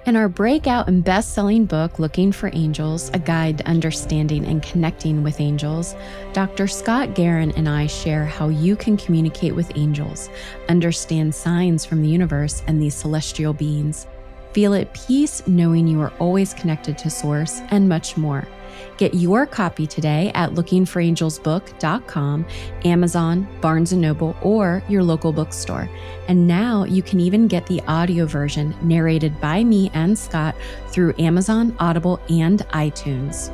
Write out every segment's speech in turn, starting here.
In our breakout and best-selling book, Looking for Angels, A Guide to Understanding and Connecting with Angels, Dr. Scott Guerin and I share how you can communicate with angels, understand signs from the universe and these celestial beings, feel at peace knowing you are always connected to Source, and much more. Get your copy today at lookingforangelsbook.com, Amazon, Barnes & Noble, or your local bookstore. And now you can even get the audio version narrated by me and Scott through Amazon, Audible, and iTunes.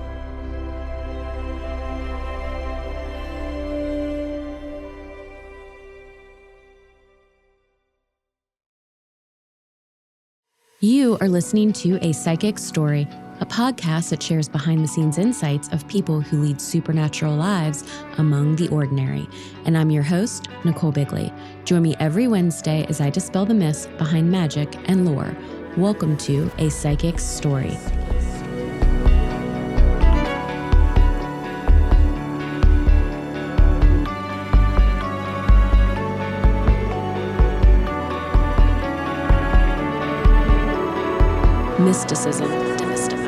You are listening to A Psychic Story, a podcast that shares behind-the-scenes insights of people who lead supernatural lives among the ordinary. And I'm your host, Nicole Bigley. Join me every Wednesday as I dispel the myths behind magic and lore. Welcome to A Psychic Story. Mysticism Demystified.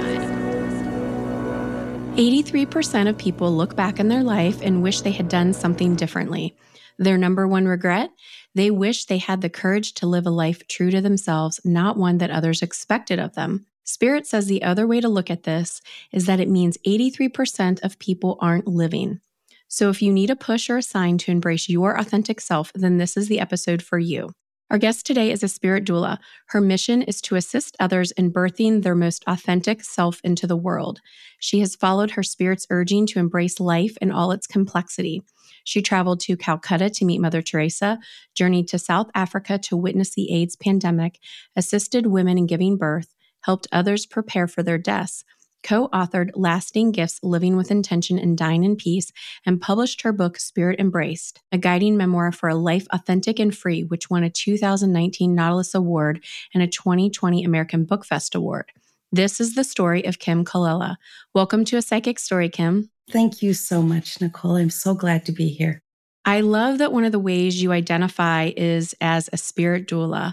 83% of people look back in their life and wish they had done something differently. Their number one regret? They wish they had the courage to live a life true to themselves, not one that others expected of them. Spirit says the other way to look at this is that it means 83% of people aren't living. So if you need a push or a sign to embrace your authentic self, then this is the episode for you. Our guest today is a spirit doula. Her mission is to assist others in birthing their most authentic self into the world. She has followed her spirit's urging to embrace life in all its complexity. She traveled to Calcutta to meet Mother Teresa, journeyed to South Africa to witness the AIDS pandemic, assisted women in giving birth, helped others prepare for their deaths, co-authored Lasting Gifts, Living with Intention and Dying in Peace, and published her book, Spirit Embraced, a guiding memoir for a life authentic and free, which won a 2019 Nautilus Award and a 2020 American Book Fest Award. This is the story of Kim Colella. Welcome to A Psychic Story, Kim. Thank you so much, Nicole. I'm so glad to be here. I love that one of the ways you identify is as a spirit doula.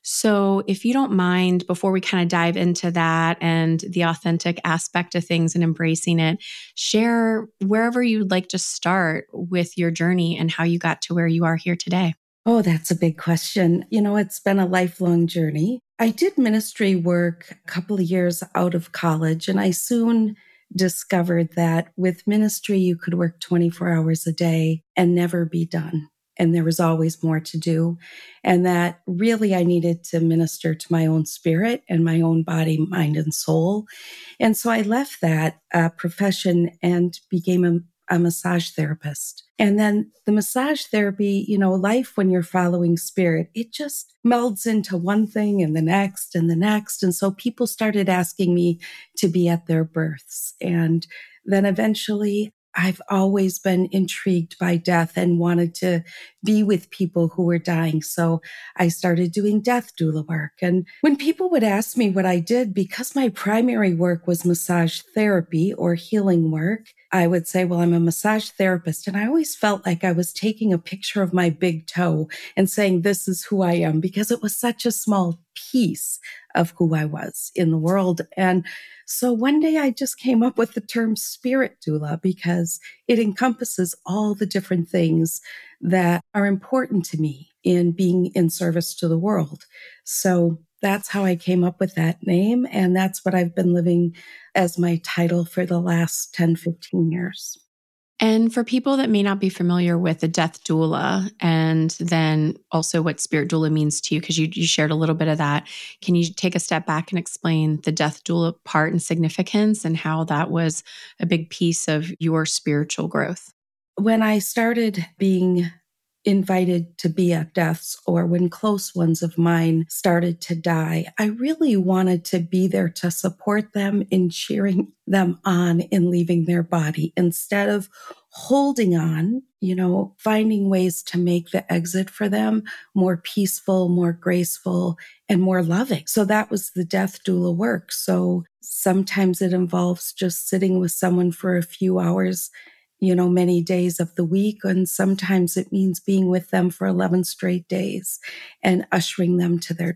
So if you don't mind, before we kind of dive into that and the authentic aspect of things and embracing it, share wherever you'd like to start with your journey and how you got to where you are here today. Oh, that's a big question. It's been a lifelong journey. I did ministry work a couple of years out of college, and I soon discovered that with ministry, you could work 24 hours a day and never be done. And there was always more to do. And that really I needed to minister to my own spirit and my own body, mind, and soul. And so I left that profession and became a massage therapist. And then the massage therapy, life when you're following spirit, it just melds into one thing and the next and the next. And so people started asking me to be at their births. And then eventually I've always been intrigued by death and wanted to be with people who were dying. So I started doing death doula work. And when people would ask me what I did, because my primary work was massage therapy or healing work, I would say, well, I'm a massage therapist. And I always felt like I was taking a picture of my big toe and saying, this is who I am, because it was such a small piece of who I was in the world. And so one day I just came up with the term spirit doula because it encompasses all the different things that are important to me in being in service to the world. So that's how I came up with that name. And that's what I've been living as my title for the last 10, 15 years. And for people that may not be familiar with the death doula and then also what spirit doula means to you, because you shared a little bit of that, can you take a step back and explain the death doula part and significance and how that was a big piece of your spiritual growth? When I started being invited to be at deaths or when close ones of mine started to die, I really wanted to be there to support them in cheering them on in leaving their body instead of holding on, finding ways to make the exit for them more peaceful, more graceful, and more loving. So that was the death doula work. So sometimes it involves just sitting with someone for a few hours, many days of the week. And sometimes it means being with them for 11 straight days and ushering them to their death.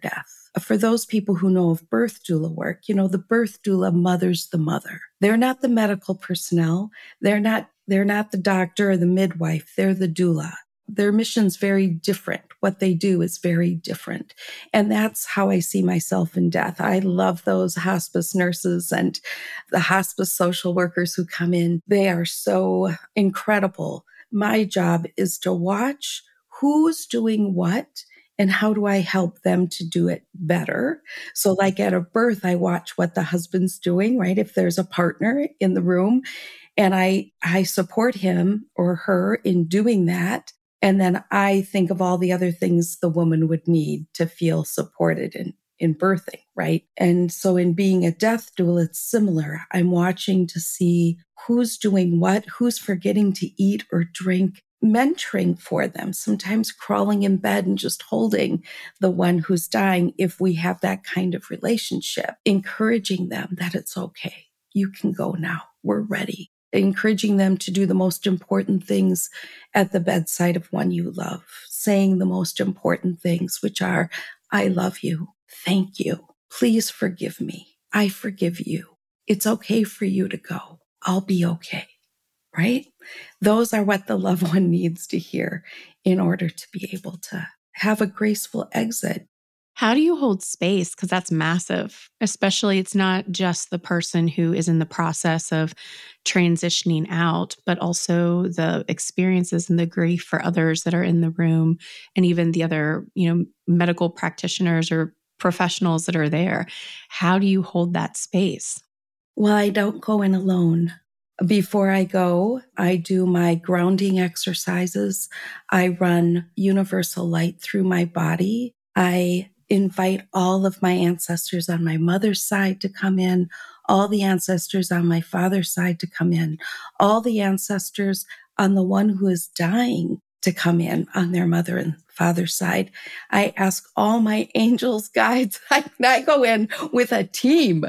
For those people who know of birth doula work, the birth doula mothers the mother. They're not the medical personnel. They're not the doctor or the midwife. They're the doula. Their mission's very different. What they do is very different. And that's how I see myself in death. I love those hospice nurses and the hospice social workers who come in. They are so incredible. My job is to watch who's doing what and how do I help them to do it better. So like at a birth, I watch what the husband's doing, right? If there's a partner in the room, and I support him or her in doing that. And then I think of all the other things the woman would need to feel supported in birthing, right? And so in being a death doula, it's similar. I'm watching to see who's doing what, who's forgetting to eat or drink, mentoring for them, sometimes crawling in bed and just holding the one who's dying if we have that kind of relationship, encouraging them that it's okay. You can go now. We're ready. Encouraging them to do the most important things at the bedside of one you love, saying the most important things, which are, I love you. Thank you. Please forgive me. I forgive you. It's okay for you to go. I'll be okay. Right? Those are what the loved one needs to hear in order to be able to have a graceful exit. How do you hold space? Because that's massive, especially it's not just the person who is in the process of transitioning out, but also the experiences and the grief for others that are in the room and even the other, medical practitioners or professionals that are there. How do you hold that space? Well, I don't go in alone. Before I go, I do my grounding exercises. I run universal light through my body. I invite all of my ancestors on my mother's side to come in, all the ancestors on my father's side to come in, all the ancestors on the one who is dying to come in on their mother and father's side. I ask all my angels, guides, I go in with a team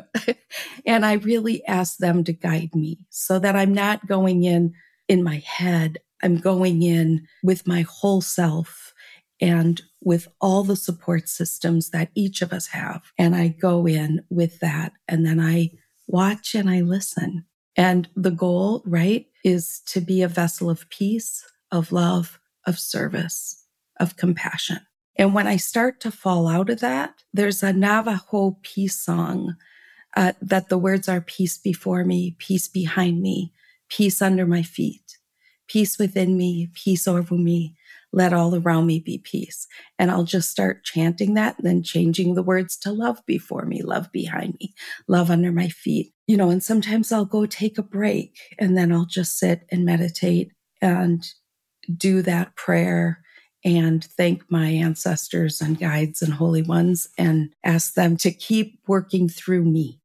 and I really ask them to guide me so that I'm not going in my head. I'm going in with my whole self and with all the support systems that each of us have. And I go in with that and then I watch and I listen. And the goal, right, is to be a vessel of peace, of love, of service, of compassion. And when I start to fall out of that, there's a Navajo peace song that the words are peace before me, peace behind me, peace under my feet, peace within me, peace over me, let all around me be peace. And I'll just start chanting that and then changing the words to love before me, love behind me, love under my feet. And sometimes I'll go take a break and then I'll just sit and meditate and do that prayer and thank my ancestors and guides and holy ones and ask them to keep working through me,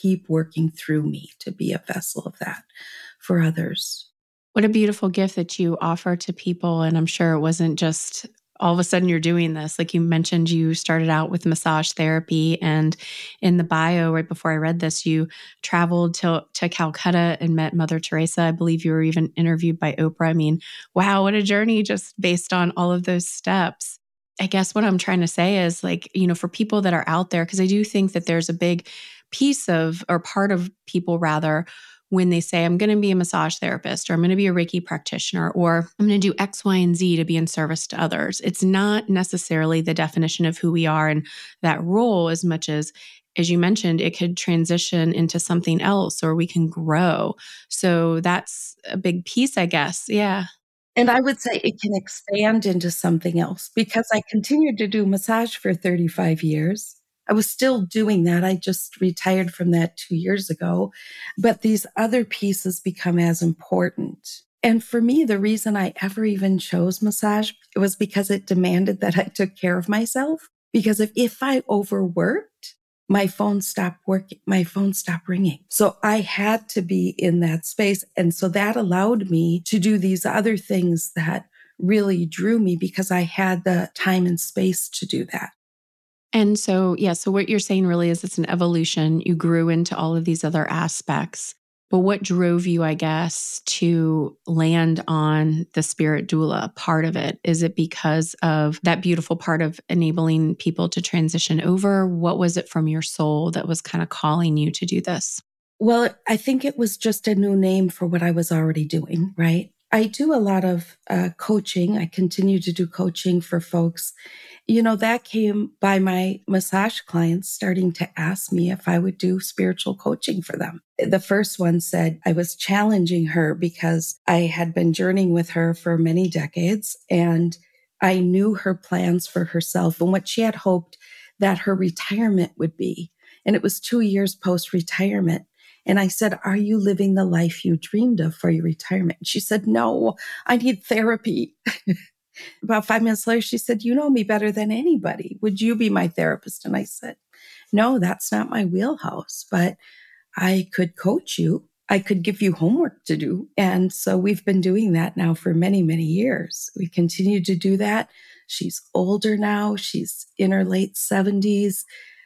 to be a vessel of that for others. What a beautiful gift that you offer to people. And I'm sure it wasn't just all of a sudden you're doing this. Like you mentioned, you started out with massage therapy. And in the bio, right before I read this, you traveled to Calcutta and met Mother Teresa. I believe you were even interviewed by Oprah. I mean, wow, what a journey just based on all of those steps. I guess what I'm trying to say is for people that are out there, because I do think that there's a big piece of, or part of people rather, when they say, I'm going to be a massage therapist, or I'm going to be a Reiki practitioner, or I'm going to do X, Y, and Z to be in service to others. It's not necessarily the definition of who we are in that role as much as you mentioned, it could transition into something else or we can grow. So that's a big piece, I guess. Yeah. And I would say it can expand into something else because I continued to do massage for 35 years. I was still doing that. I just retired from that 2 years ago. But these other pieces become as important. And for me, the reason I ever even chose massage, it was because it demanded that I took care of myself. Because if I overworked, my phone stopped working, my phone stopped ringing. So I had to be in that space. And so that allowed me to do these other things that really drew me because I had the time and space to do that. And so, so what you're saying really is it's an evolution. You grew into all of these other aspects. But what drove you, I guess, to land on the spirit doula part of it? Is it because of that beautiful part of enabling people to transition over? What was it from your soul that was kind of calling you to do this? Well, I think it was just a new name for what I was already doing, right? I do a lot of coaching. I continue to do coaching for folks. That came by my massage clients starting to ask me if I would do spiritual coaching for them. The first one said I was challenging her because I had been journeying with her for many decades and I knew her plans for herself and what she had hoped that her retirement would be. And it was 2 years post-retirement. And I said, are you living the life you dreamed of for your retirement? And she said, no, I need therapy. About 5 minutes later, she said, you know me better than anybody. Would you be my therapist? And I said, no, that's not my wheelhouse, but I could coach you. I could give you homework to do. And so we've been doing that now for many, many years. We continue to do that. She's older now. She's in her late 70s.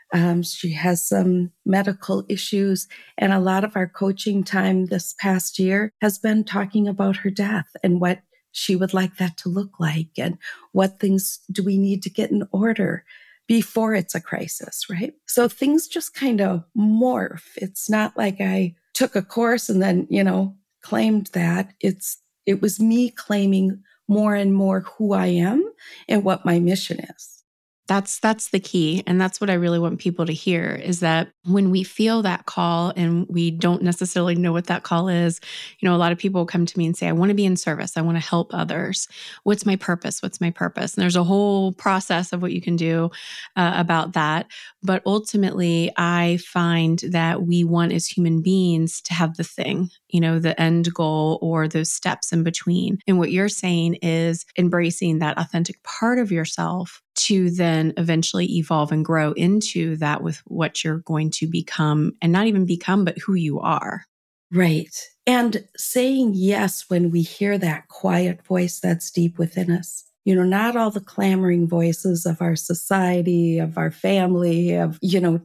She has some medical issues. And a lot of our coaching time this past year has been talking about her death and what she would like that to look like and what things do we need to get in order before it's a crisis, right? So things just kind of morph. It's not like I took a course and then, claimed that. It was me claiming more and more who I am and what my mission is. That's the key. And that's what I really want people to hear is that when we feel that call and we don't necessarily know what that call is, a lot of people come to me and say, I want to be in service. I want to help others. What's my purpose? What's my purpose? And there's a whole process of what you can do about that. But ultimately, I find that we want as human beings to have the thing, the end goal or those steps in between. And what you're saying is embracing that authentic part of yourself to then eventually evolve and grow into that with what you're going to become, and not even become, but who you are. Right. And saying yes when we hear that quiet voice that's deep within us. Not all the clamoring voices of our society, of our family, of,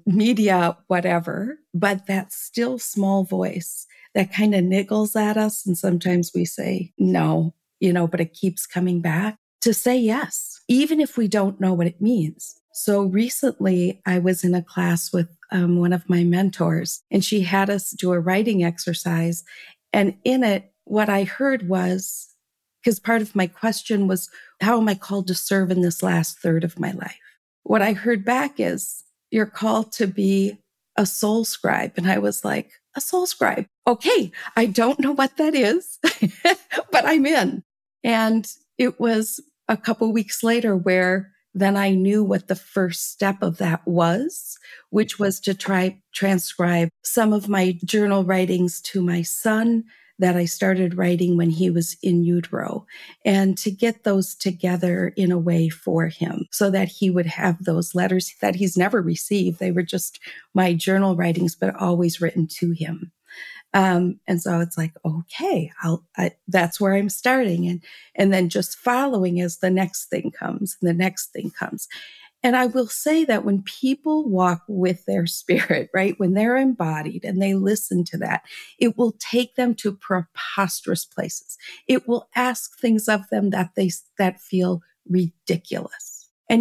media, whatever, but that still small voice that kind of niggles at us. And sometimes we say no, but it keeps coming back. To say yes, even if we don't know what it means. So recently I was in a class with one of my mentors and she had us do a writing exercise. And in it, what I heard was, because part of my question was, how am I called to serve in this last third of my life? What I heard back is, you're called to be a soul scribe. And I was like, a soul scribe. Okay, I don't know what that is, but I'm in. And it was a couple weeks later where then I knew what the first step of that was, which was to try transcribe some of my journal writings to my son that I started writing when he was in utero, and to get those together in a way for him so that he would have those letters that he's never received. They were just my journal writings, but always written to him. And so it's like, okay, that's where I'm starting. And then just following as the next thing comes and the next thing comes. And I will say that when people walk with their spirit, right, when they're embodied and they listen to that, it will take them to preposterous places. It will ask things of them that feel ridiculous. And,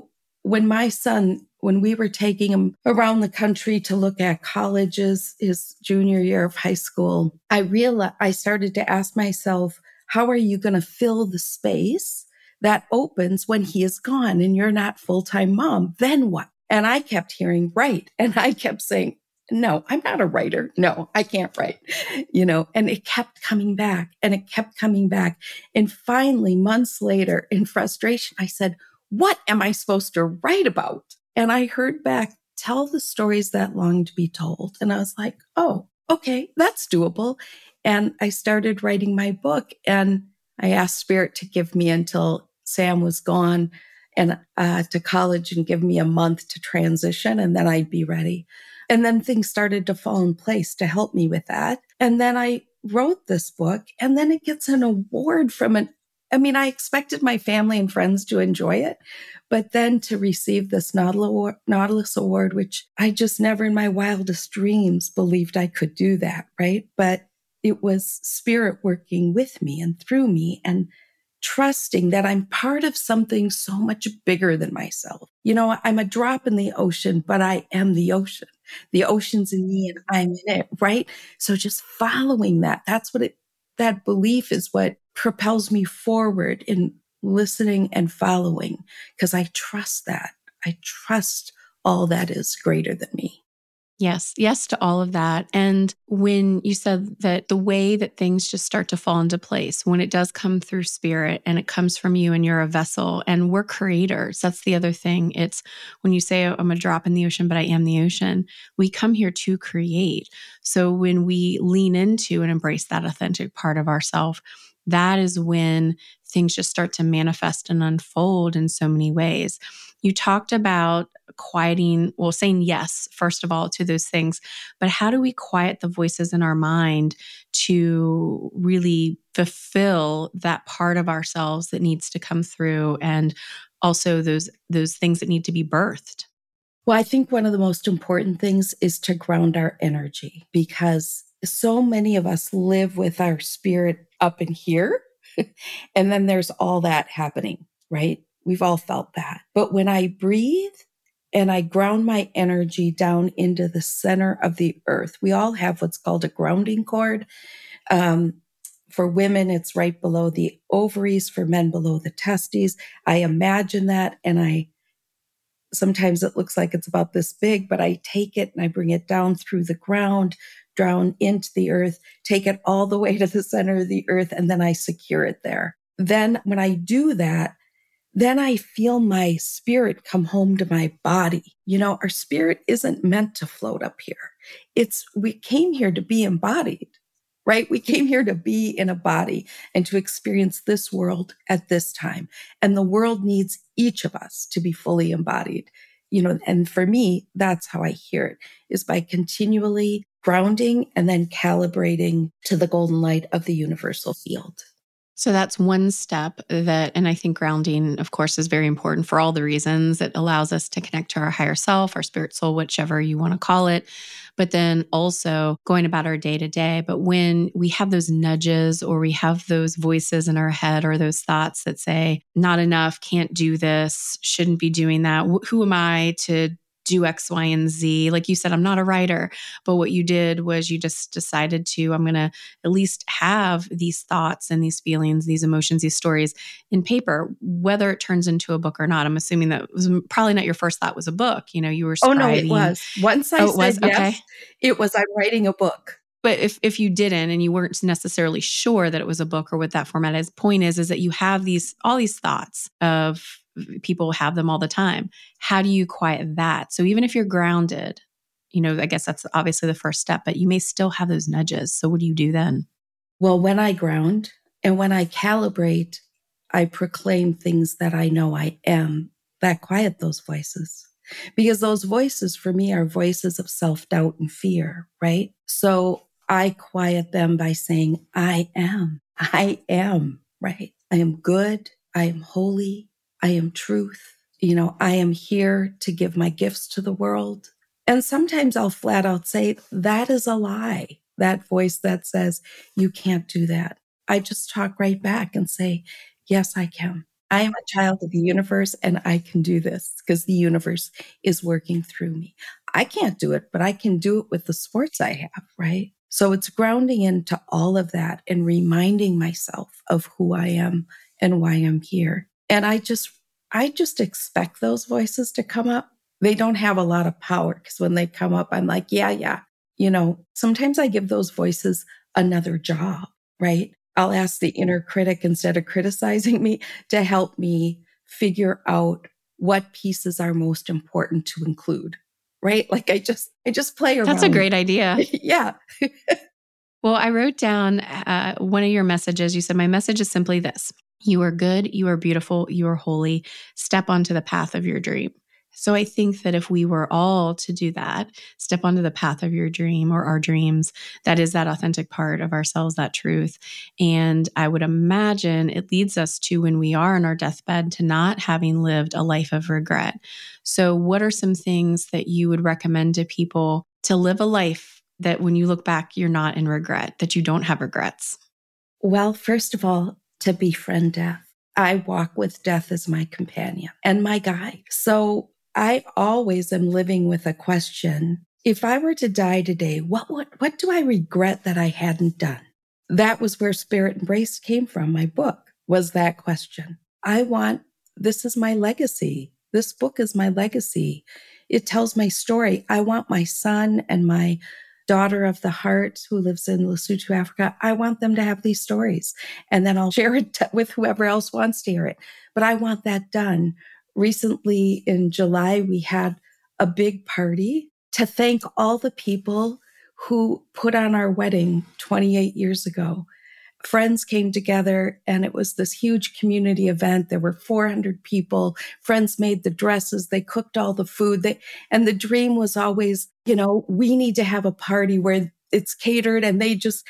when we were taking him around the country to look at colleges, his junior year of high school, I started to ask myself, how are you going to fill the space that opens when he is gone and you're not full-time mom? Then what? And I kept hearing, write. And I kept saying, no, I'm not a writer. No, I can't write, and it kept coming back and it kept coming back. And finally, months later, in frustration, I said, what am I supposed to write about? And I heard back, tell the stories that long to be told. And I was like, oh, okay, that's doable. And I started writing my book and I asked Spirit to give me until Sam was gone and to college and give me a month to transition, and then I'd be ready. And then things started to fall in place to help me with that. And then I wrote this book, and then it gets an award from an I mean, I expected my family and friends to enjoy it, but then to receive this Nautilus Award, which I just never in my wildest dreams believed I could do that, right? But it was spirit working with me and through me and trusting that I'm part of something so much bigger than myself. You know, I'm a drop in the ocean, but I am the ocean. The ocean's in me and I'm in it, right? So just following that belief is what propels me forward in listening and following, because I trust that. I trust all that is greater than me. Yes. Yes to all of that. And when you said that the way that things just start to fall into place, when it does come through spirit and it comes from you and you're a vessel and we're creators, that's the other thing. It's when you say, I'm a drop in the ocean, but I am the ocean, we come here to create. So when we lean into and embrace that authentic part of ourselves, that is when things just start to manifest and unfold in so many ways. You talked about saying yes, first of all, to those things, but how do we quiet the voices in our mind to really fulfill that part of ourselves that needs to come through and also those things that need to be birthed? Well, I think one of the most important things is to ground our energy, because so many of us live with our spirit up in here. And then there's all that happening, right? We've all felt that. But when I breathe and I ground my energy down into the center of the earth, we all have what's called a grounding cord. For women, it's right below the ovaries, for men below the testes. I imagine that, and sometimes it looks like it's about this big, but I take it and I bring it down through the ground, down into the earth, take it all the way to the center of the earth, and then I secure it there. Then when I do that, then I feel my spirit come home to my body. You know, our spirit isn't meant to float up here. We came here to be embodied, right? We came here to be in a body and to experience this world at this time. And the world needs each of us to be fully embodied. You know, and for me, that's how I hear it, is by continually grounding and then calibrating to the golden light of the universal field. So that's one step and I think grounding, of course, is very important for all the reasons. It allows us to connect to our higher self, our spirit soul, whichever you want to call it. But then also going about our day to day. But when we have those nudges or we have those voices in our head or those thoughts that say, not enough, can't do this, shouldn't be doing that. Who am I to do X, Y, and Z? Like you said, I'm not a writer, but what you did was you just decided I'm going to at least have these thoughts and these feelings, these emotions, these stories in paper, whether it turns into a book or not. I'm assuming that was probably not your first thought was a book. You know, you were scribing. Oh, no, it was. Once I said yes, okay. It was, I'm writing a book. But if you didn't and you weren't necessarily sure that it was a book or what that format is, point is that you have all these thoughts of people have them all the time. How do you quiet that? So even if you're grounded, you know, I guess that's obviously the first step, but you may still have those nudges. So what do you do then? Well, when I ground and when I calibrate, I proclaim things that I know I am that quiet those voices. Because those voices for me are voices of self-doubt and fear, right? So I quiet them by saying, I am, right? I am good. I am holy. I am truth. You know, I am here to give my gifts to the world. And sometimes I'll flat out say, that is a lie. That voice that says, you can't do that. I just talk right back and say, yes, I can. I am a child of the universe and I can do this because the universe is working through me. I can't do it, but I can do it with the sports I have, right? So it's grounding into all of that and reminding myself of who I am and why I'm here. And I just expect those voices to come up. They don't have a lot of power because when they come up, I'm like, yeah. You know, sometimes I give those voices another job, right? I'll ask the inner critic, instead of criticizing me, to help me figure out what pieces are most important to include, right? Like I just play around. That's a great idea. Yeah. Well, I wrote down one of your messages. You said, my message is simply this. You are good. You are beautiful. You are holy. Step onto the path of your dream. So I think that if we were all to do that, step onto the path of your dream or our dreams, that is that authentic part of ourselves, that truth. And I would imagine it leads us to, when we are on our deathbed, to not having lived a life of regret. So what are some things that you would recommend to people to live a life that when you look back, you're not in regret, that you don't have regrets? Well, first of all, to befriend death. I walk with death as my companion and my guide. So I always am living with a question. If I were to die today, what do I regret that I hadn't done? That was where Spirit Embraced came from. My book was that question. This is my legacy. This book is my legacy. It tells my story. I want my son and my daughter of the heart who lives in Lesotho, Africa. I want them to have these stories, and then I'll share it with whoever else wants to hear it. But I want that done. Recently in July, we had a big party to thank all the people who put on our wedding 28 years ago. Friends came together and it was this huge community event. There were 400 people. Friends made the dresses. They cooked all the food. And the dream was always, we need to have a party where it's catered. And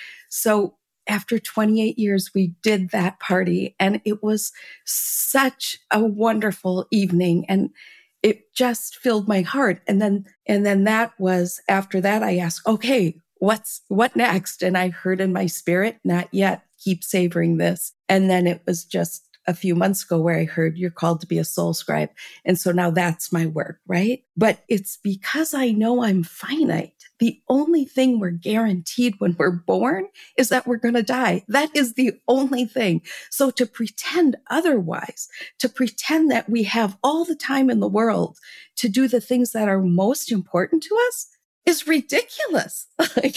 so after 28 years, we did that party and it was such a wonderful evening. And it just filled my heart. And then that was, after that, I asked, okay, what next? And I heard in my spirit, not yet, keep savoring this. And then it was just a few months ago where I heard, you're called to be a soul scribe. And so now that's my work, right? But it's because I know I'm finite. The only thing we're guaranteed when we're born is that we're going to die. That is the only thing. So to pretend otherwise, to pretend that we have all the time in the world to do the things that are most important to us, is ridiculous.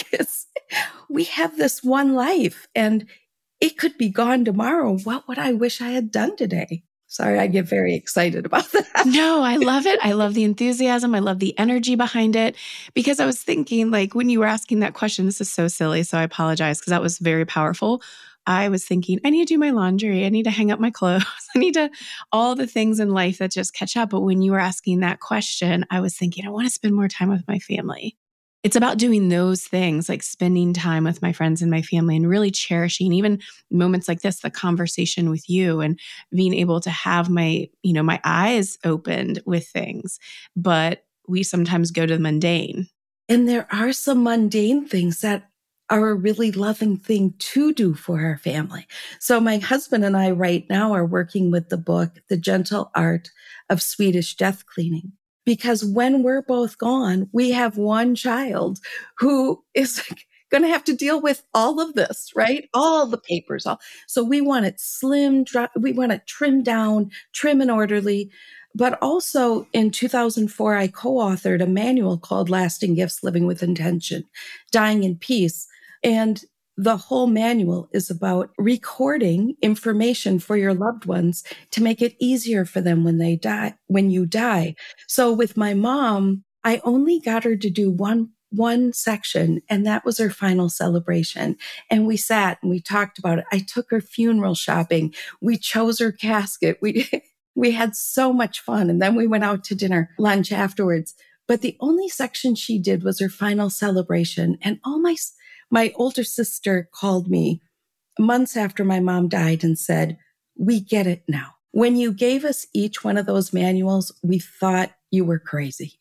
We have this one life and it could be gone tomorrow. What would I wish I had done today? Sorry, I get very excited about that. No, I love it. I love the enthusiasm. I love the energy behind it, because I was thinking, like, when you were asking that question, this is so silly, so I apologize because that was very powerful. I was thinking, I need to do my laundry. I need to hang up my clothes. I need to, all the things in life that just catch up. But when you were asking that question, I was thinking, I want to spend more time with my family. It's about doing those things, like spending time with my friends and my family and really cherishing even moments like this, the conversation with you, and being able to have my eyes opened with things. But we sometimes go to the mundane. And there are some mundane things that are a really loving thing to do for our family. So my husband and I right now are working with the book, The Gentle Art of Swedish Death Cleaning. Because when we're both gone, we have one child who is going to have to deal with all of this, right? All the papers. So we want it slim, we want it trimmed down, trim and orderly. But also in 2004, I co-authored a manual called Lasting Gifts, Living with Intention, Dying in Peace. And the whole manual is about recording information for your loved ones to make it easier for them when you die. So with my mom, I only got her to do one section, and that was her final celebration. And we sat and we talked about it. I took her funeral shopping. We chose her casket. We had so much fun. And then we went out to lunch afterwards. But the only section she did was her final celebration. And my older sister called me months after my mom died and said, we get it now. When you gave us each one of those manuals, we thought you were crazy.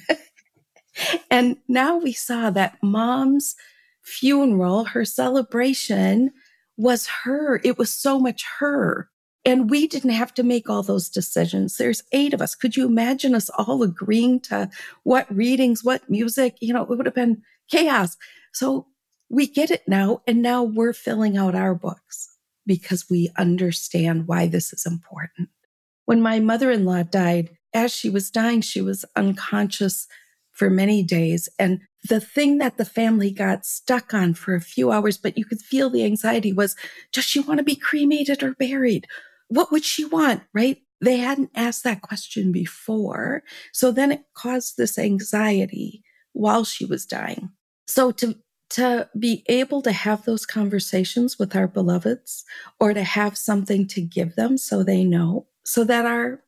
And now we saw that mom's funeral, her celebration was her. It was so much her. And we didn't have to make all those decisions. There's 8 of us. Could you imagine us all agreeing to what readings, what music? It would have been chaos. So we get it now. And now we're filling out our books because we understand why this is important. When my mother-in-law died, as she was dying, she was unconscious for many days. And the thing that the family got stuck on for a few hours, but you could feel the anxiety, was, does she want to be cremated or buried? What would she want, right? They hadn't asked that question before. So then it caused this anxiety while she was dying. So to be able to have those conversations with our beloveds, or to have something to give them so they know, so that our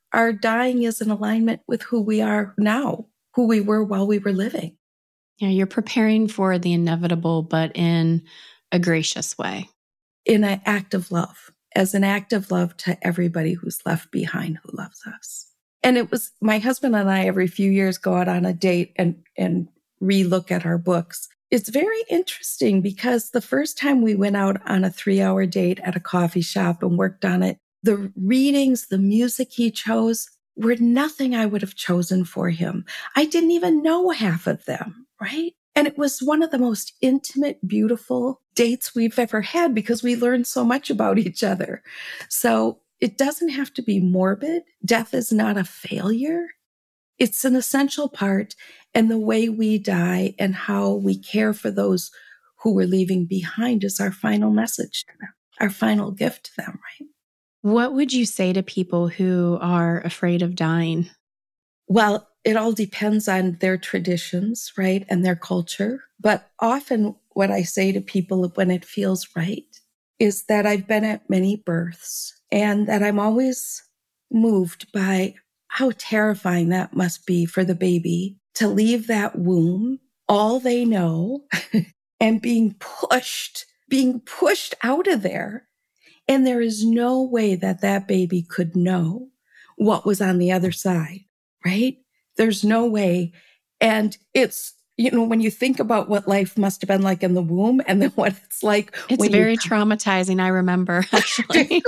our dying is in alignment with who we are now, who we were while we were living. Yeah, you're preparing for the inevitable, but in a gracious way. In an act of love, as an act of love to everybody who's left behind who loves us. And it was my husband and I every few years go out on a date and re-look at our books. It's very interesting because the first time we went out on a 3-hour date at a coffee shop and worked on it, the readings, the music he chose were nothing I would have chosen for him. I didn't even know half of them, right? And it was one of the most intimate, beautiful dates we've ever had because we learned so much about each other. So it doesn't have to be morbid. Death is not a failure. It's an essential part. And the way we die and how we care for those who we're leaving behind is our final message to them, our final gift to them, right? What would you say to people who are afraid of dying? Well, it all depends on their traditions, right? And their culture. But often what I say to people when it feels right is that I've been at many births and that I'm always moved by how terrifying that must be for the baby to leave that womb, all they know, and being pushed out of there. And there is no way that that baby could know what was on the other side, right? There's no way. And it's, when you think about what life must have been like in the womb and then what it's like. It's very traumatizing. I remember actually.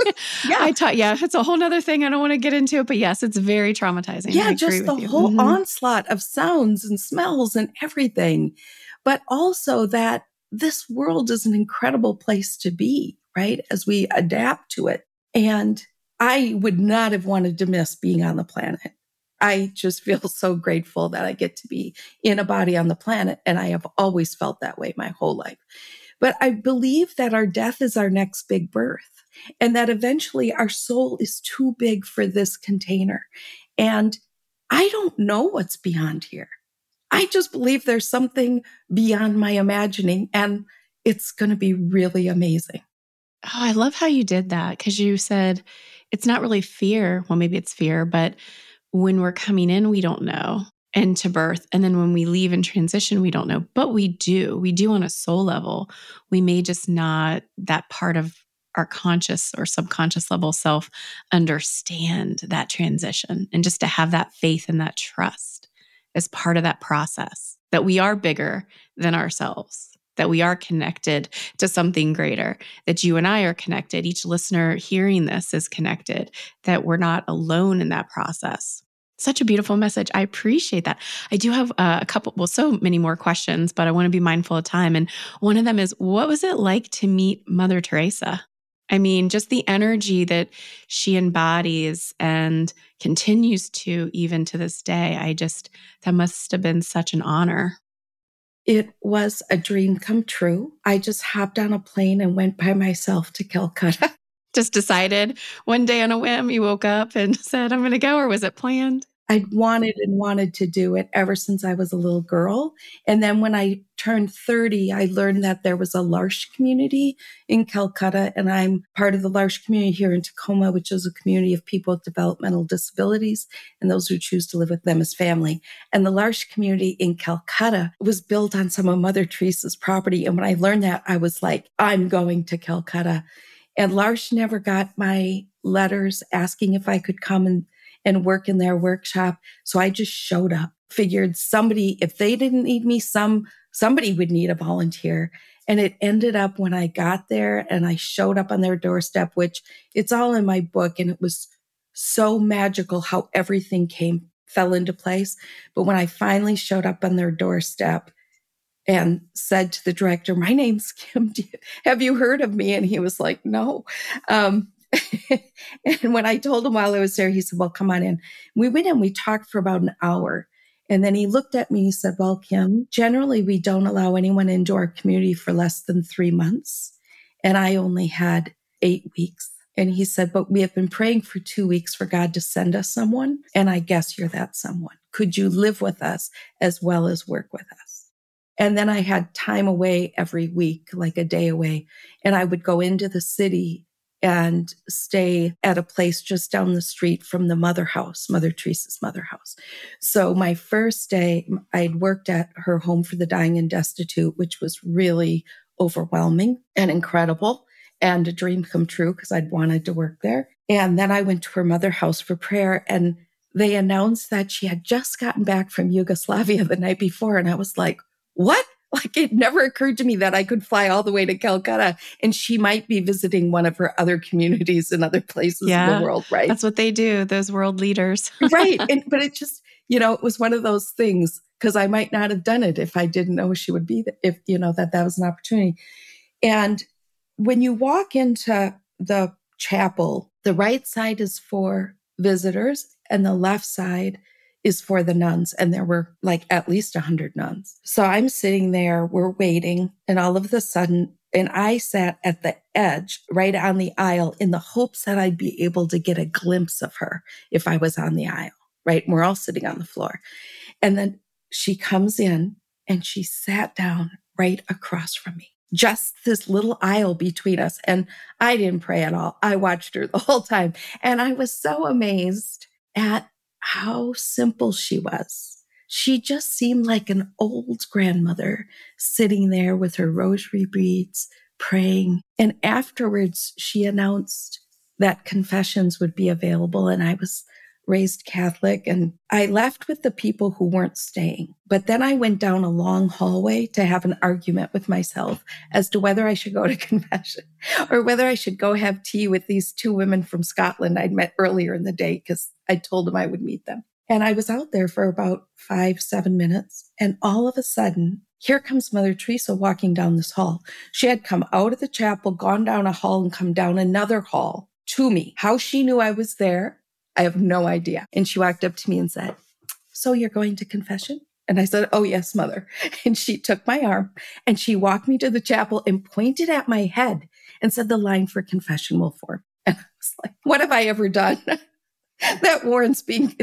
Yeah. It's a whole nother thing. I don't want to get into it, but yes, it's very traumatizing. Yeah. Just the whole onslaught of sounds and smells and everything. But also that this world is an incredible place to be, right? As we adapt to it. And I would not have wanted to miss being on the planet. I just feel so grateful that I get to be in a body on the planet. And I have always felt that way my whole life. But I believe that our death is our next big birth and that eventually our soul is too big for this container. And I don't know what's beyond here. I just believe there's something beyond my imagining and it's going to be really amazing. Oh, I love how you did that because you said it's not really fear. Well, maybe it's fear, but when we're coming in, we don't know, and to birth. And then when we leave and transition, we don't know, but we do. We do on a soul level. We may just not, that part of our conscious or subconscious level self, understand that transition. And just to have that faith and that trust as part of that process, that we are bigger than ourselves, that we are connected to something greater, that you and I are connected. Each listener hearing this is connected, that we're not alone in that process. Such a beautiful message. I appreciate that. I do have so many more questions, but I want to be mindful of time. And one of them is, what was it like to meet Mother Teresa? I mean, just the energy that she embodies and continues to even to this day. That must have been such an honor. It was a dream come true. I just hopped on a plane and went by myself to Calcutta. Just decided one day on a whim, you woke up and said, I'm going to go, or was it planned? I'd wanted to do it ever since I was a little girl. And then when I turned 30, I learned that there was a L'Arche community in Calcutta. And I'm part of the L'Arche community here in Tacoma, which is a community of people with developmental disabilities and those who choose to live with them as family. And the L'Arche community in Calcutta was built on some of Mother Teresa's property. And when I learned that, I was like, I'm going to Calcutta. And L'Arche never got my letters asking if I could come and work in their workshop. So I just showed up, figured if they didn't need me, somebody would need a volunteer. And it ended up when I got there and I showed up on their doorstep, which it's all in my book. And it was so magical how everything fell into place. But when I finally showed up on their doorstep and said to the director, my name's Kim, have you heard of me? And he was like, no. And when I told him while I was there, he said, well, come on in. We went in, we talked for about an hour. And then he looked at me and he said, well, Kim, generally we don't allow anyone into our community for less than 3 months. And I only had 8 weeks. And he said, but we have been praying for 2 weeks for God to send us someone. And I guess you're that someone. Could you live with us as well as work with us? And then I had time away every week, like a day away. And I would go into the city and stay at a place just down the street from the mother house, Mother Teresa's mother house. So my first day, I'd worked at her home for the dying and destitute, which was really overwhelming and incredible and a dream come true because I'd wanted to work there. And then I went to her mother house for prayer, and they announced that she had just gotten back from Yugoslavia the night before. And I was like, what? Like, it never occurred to me that I could fly all the way to Calcutta and she might be visiting one of her other communities in other places in the world, right? That's what they do, those world leaders. Right. But it just, it was one of those things, because I might not have done it if I didn't know she would be, if, that was an opportunity. And when you walk into the chapel, the right side is for visitors and the left side is for the nuns. And there were like at least 100 nuns. So I'm sitting there, we're waiting, and all of a sudden, and I sat at the edge, right on the aisle, in the hopes that I'd be able to get a glimpse of her if I was on the aisle, right? And we're all sitting on the floor. And then she comes in and she sat down right across from me. Just this little aisle between us. And I didn't pray at all. I watched her the whole time. And I was so amazed at how simple she was. She just seemed like an old grandmother sitting there with her rosary beads, praying. And afterwards, she announced that confessions would be available. And I was raised Catholic, and I left with the people who weren't staying. But then I went down a long hallway to have an argument with myself as to whether I should go to confession or whether I should go have tea with these two women from Scotland I'd met earlier in the day, because I told them I would meet them. And I was out there for about 5-7 minutes. And all of a sudden, here comes Mother Teresa walking down this hall. She had come out of the chapel, gone down a hall, and come down another hall to me. How she knew I was there, I have no idea. And she walked up to me and said, "So you're going to confession?" And I said, "Oh, yes, Mother." And she took my arm and she walked me to the chapel and pointed at my head and said, "The line for confession will form." And I was like, what have I ever done that warrants being,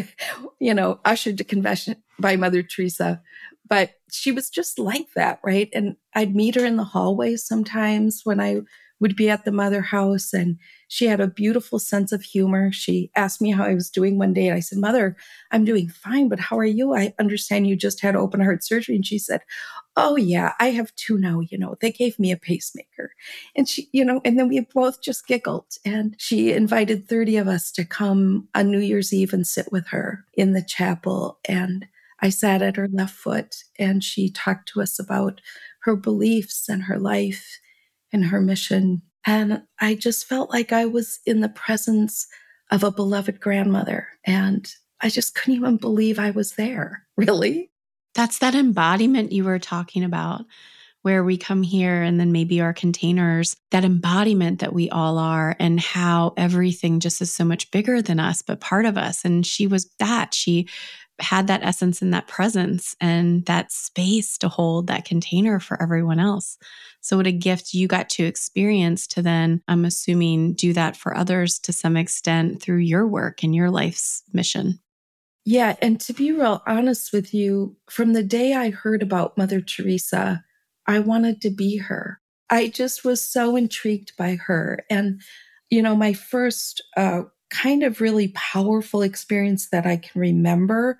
ushered to confession by Mother Teresa? But she was just like that, right? And I'd meet her in the hallways sometimes when I would be at the mother house, and she had a beautiful sense of humor. She asked me how I was doing one day, and I said, "Mother, I'm doing fine, but how are you? I understand you just had open heart surgery." And she said, "Oh yeah, I have 2 now, they gave me a pacemaker." And she, and then we both just giggled, and she invited 30 of us to come on New Year's Eve and sit with her in the chapel. And I sat at her left foot, and she talked to us about her beliefs and her life and her mission. And I just felt like I was in the presence of a beloved grandmother. And I just couldn't even believe I was there, really. That's that embodiment you were talking about, where we come here and then maybe our containers, that embodiment that we all are, and how everything just is so much bigger than us, but part of us. And she was that. She had that essence and that presence and that space to hold that container for everyone else. So what a gift you got to experience to then, I'm assuming, do that for others to some extent through your work and your life's mission. Yeah. And to be real honest with you, from the day I heard about Mother Teresa, I wanted to be her. I just was so intrigued by her. And, my first kind of really powerful experience that I can remember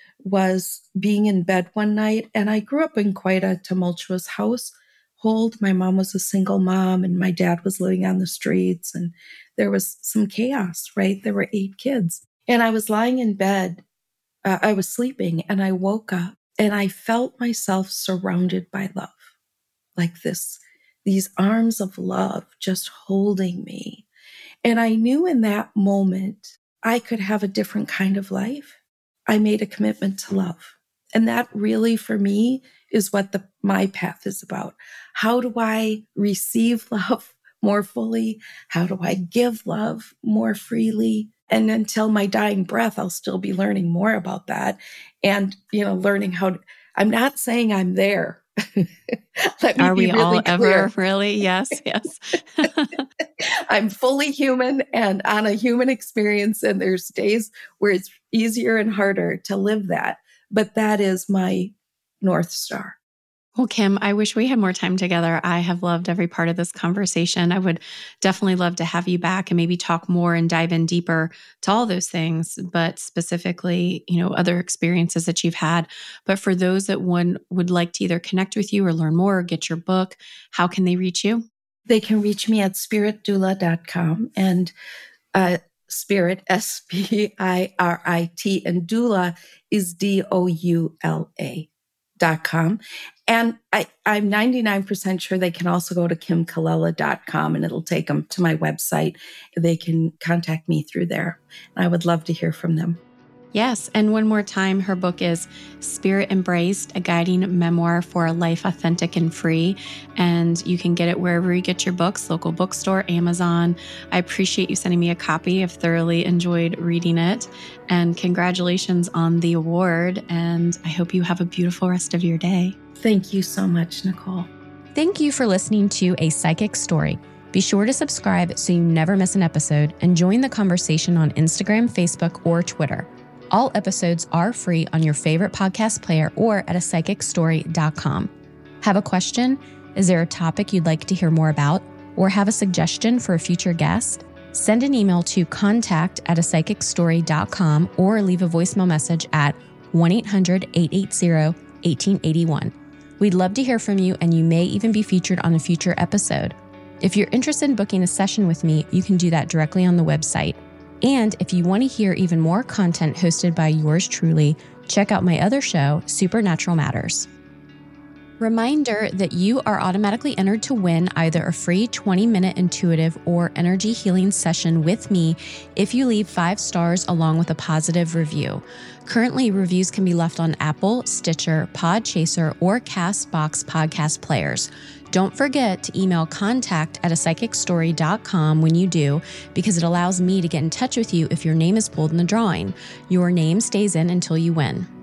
was being in bed one night. And I grew up in quite a tumultuous household. My mom was a single mom and my dad was living on the streets, and there was some chaos, right? There were 8 kids. And I was lying in bed. I was sleeping, and I woke up and I felt myself surrounded by love, like these arms of love just holding me. And I knew in that moment I could have a different kind of life. I made a commitment to love. And that really, for me, is what my path is about. How do I receive love more fully? How do I give love more freely? And until my dying breath, I'll still be learning more about that. And, learning I'm not saying I'm there. Let me Are be we really all clear. ever really? Yes, yes. I'm fully human and on a human experience. And there's days where it's easier and harder to live that. But that is my North Star. Well, Kim, I wish we had more time together. I have loved every part of this conversation. I would definitely love to have you back and maybe talk more and dive in deeper to all those things, but specifically, other experiences that you've had. But for those that would like to either connect with you or learn more or get your book, how can they reach you? They can reach me at spiritdoula.com, and Spirit, Spirit, and doula is DOULA.com. And I'm 99% sure they can also go to kimcolella.com and it'll take them to my website. They can contact me through there. And I would love to hear from them. Yes. And one more time, her book is Spirit Embraced, a guiding memoir for a life authentic and free. And you can get it wherever you get your books, local bookstore, Amazon. I appreciate you sending me a copy. I've thoroughly enjoyed reading it. And congratulations on the award. And I hope you have a beautiful rest of your day. Thank you so much, Nicole. Thank you for listening to A Psychic Story. Be sure to subscribe so you never miss an episode and join the conversation on Instagram, Facebook, or Twitter. All episodes are free on your favorite podcast player or at apsychicstory.com. Have a question? Is there a topic you'd like to hear more about? Or have a suggestion for a future guest? Send an email to contact@apsychicstory.com or leave a voicemail message at 1-800-880-1881. We'd love to hear from you, and you may even be featured on a future episode. If you're interested in booking a session with me, you can do that directly on the website. And if you want to hear even more content hosted by yours truly, check out my other show, Supernatural Matters. Reminder that you are automatically entered to win either a free 20-minute intuitive or energy healing session with me if you leave 5 stars along with a positive review. Currently, reviews can be left on Apple, Stitcher, Podchaser, or CastBox podcast players. Don't forget to email contact@apsychicstory.com when you do, because it allows me to get in touch with you if your name is pulled in the drawing. Your name stays in until you win.